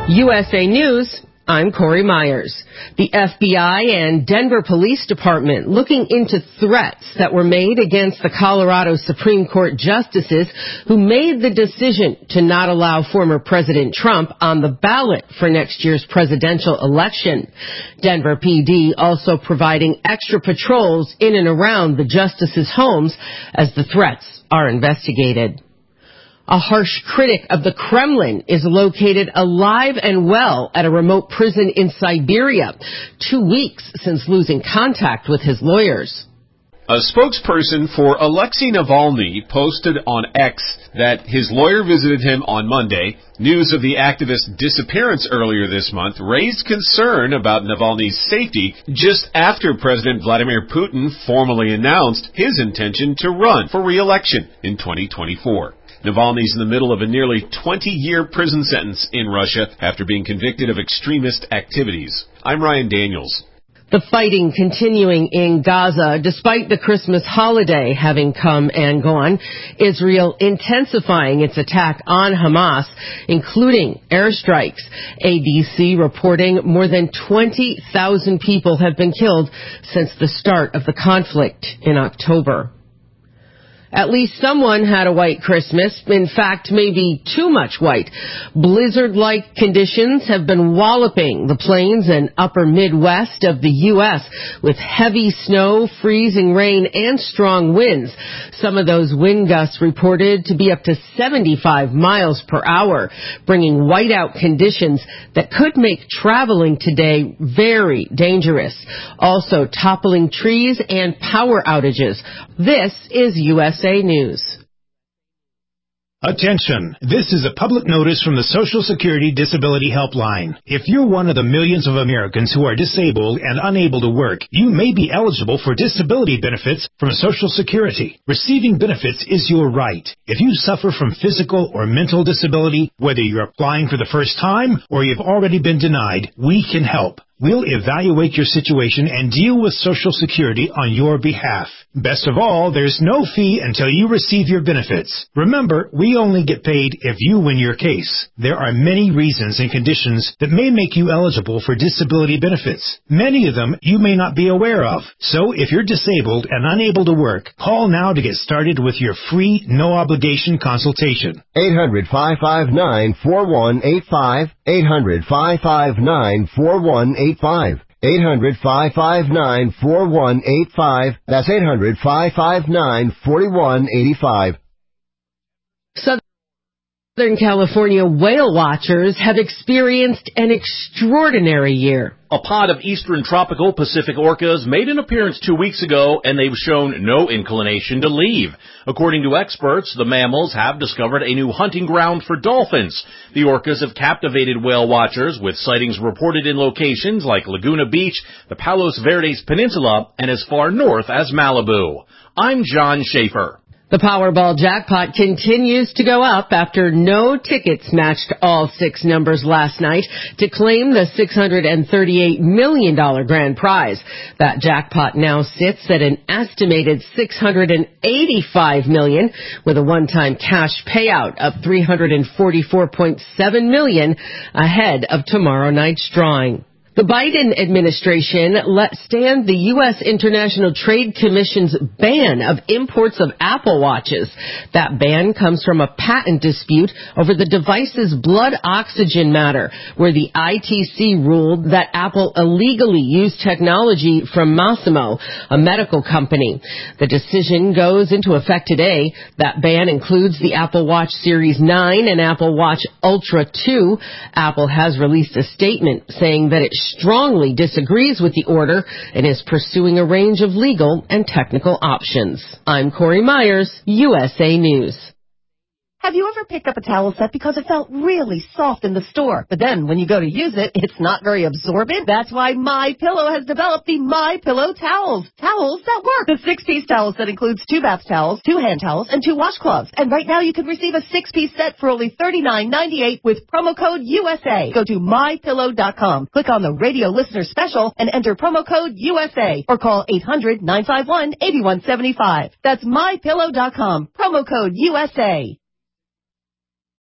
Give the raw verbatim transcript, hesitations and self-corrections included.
U S A News, I'm Corey Myers. The F B I and Denver Police Department looking into threats that were made against the Colorado Supreme Court justices who made the decision to not allow former President Trump on the ballot for next year's presidential election. Denver P D also providing extra patrols in and around the justices' homes as the threats are investigated. A harsh critic of the Kremlin is located alive and well at a remote prison in Siberia, two weeks since losing contact with his lawyers. A spokesperson for Alexei Navalny posted on X that his lawyer visited him on Monday. News of the activist's disappearance earlier this month raised concern about Navalny's safety just after President Vladimir Putin formally announced his intention to run for re-election in twenty twenty-four. Navalny's in the middle of a nearly twenty-year prison sentence in Russia after being convicted of extremist activities. I'm Ryan Daniels. The fighting continuing in Gaza, despite the Christmas holiday having come and gone. Israel intensifying its attack on Hamas, including airstrikes. A B C reporting more than twenty thousand people have been killed since the start of the conflict in October. At least someone had a white Christmas. In fact, maybe too much white. Blizzard-like conditions have been walloping the plains and upper Midwest of the U S with heavy snow, freezing rain, and strong winds. Some of those wind gusts reported to be up to seventy-five miles per hour, bringing whiteout conditions that could make traveling today very dangerous. Also toppling trees and power outages. This is U S A News. Attention! This is a public notice from the Social Security Disability Helpline. If you're one of the millions of Americans who are disabled and unable to work, you may be eligible for disability benefits from Social Security. Receiving benefits is your right. If you suffer from physical or mental disability, whether you're applying for the first time or you've already been denied, we can help. We'll evaluate your situation and deal with Social Security on your behalf. Best of all, there's no fee until you receive your benefits. Remember, we only get paid if you win your case. There are many reasons and conditions that may make you eligible for disability benefits. Many of them you may not be aware of. So if you're disabled and unable to work, call now to get started with your free, no-obligation consultation. eight hundred, five five nine, four one eight five. eight hundred, five five nine, four one eight five. eight hundred, five five nine, four one eight five. That's eight hundred, five five nine, four one eight five. Southern California whale watchers have experienced an extraordinary year. A pod of eastern tropical Pacific orcas made an appearance two weeks ago, and they've shown no inclination to leave. According to experts, the mammals have discovered a new hunting ground for dolphins. The orcas have captivated whale watchers, with sightings reported in locations like Laguna Beach, the Palos Verdes Peninsula, and as far north as Malibu. I'm John Schaefer. The Powerball jackpot continues to go up after no tickets matched all six numbers last night to claim the six hundred thirty-eight million dollars grand prize. That jackpot now sits at an estimated six hundred eighty-five million dollars with a one-time cash payout of three hundred forty-four point seven million dollars ahead of tomorrow night's drawing. The Biden administration let stand the U S International Trade Commission's ban of imports of Apple Watches. That ban comes from a patent dispute over the device's blood oxygen matter, where the I T C ruled that Apple illegally used technology from Masimo, a medical company. The decision goes into effect today. That ban includes the Apple Watch Series nine and Apple Watch Ultra two. Apple has released a statement saying that it strongly disagrees with the order and is pursuing a range of legal and technical options. I'm Corey Myers, U S A News. Have you ever picked up a towel set because it felt really soft in the store, but then when you go to use it, it's not very absorbent? That's why MyPillow has developed the MyPillow towels. Towels that work. The six-piece towel set includes two bath towels, two hand towels, and two washcloths. And right now you can receive a six-piece set for only thirty-nine ninety-eight with promo code U S A. Go to my pillow dot com, click on the radio listener special, and enter promo code U S A, or call eight hundred, nine five one, eight one seven five. That's my pillow dot com, promo code U S A.